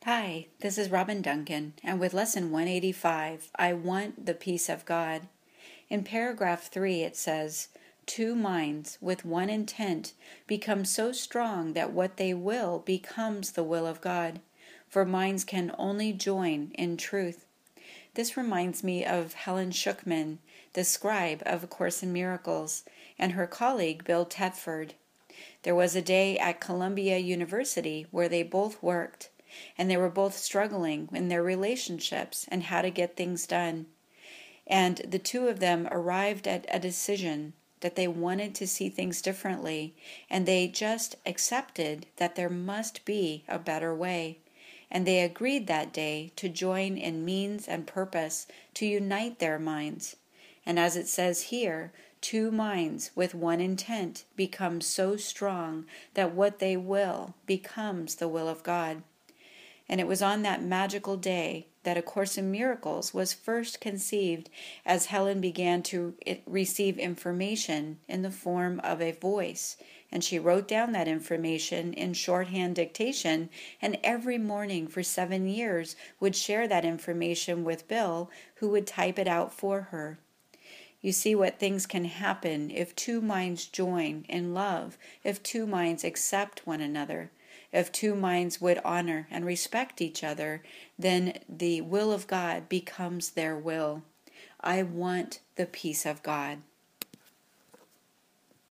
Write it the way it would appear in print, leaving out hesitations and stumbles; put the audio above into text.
Hi, this is Robin Duncan, and with Lesson 185, I want the peace of God. In paragraph 3, it says, "Two minds with one intent become so strong that what they will becomes the will of God, for minds can only join in truth." This reminds me of Helen Schucman, the scribe of A Course in Miracles, and her colleague Bill Thetford. There was a day at Columbia University where they both worked, and they were both struggling in their relationships and how to get things done. And the two of them arrived at a decision that they wanted to see things differently, and they just accepted that there must be a better way. And they agreed that day to join in means and purpose to unite their minds. And as it says here, two minds with one intent become so strong that what they will becomes the will of God. And it was on that magical day that A Course in Miracles was first conceived, as Helen began to receive information in the form of a voice. And she wrote down that information in shorthand dictation, and every morning for 7 years would share that information with Bill, who would type it out for her. You see what things can happen if two minds join in love, if two minds accept one another. If two minds would honor and respect each other, then the will of God becomes their will. I want the peace of God.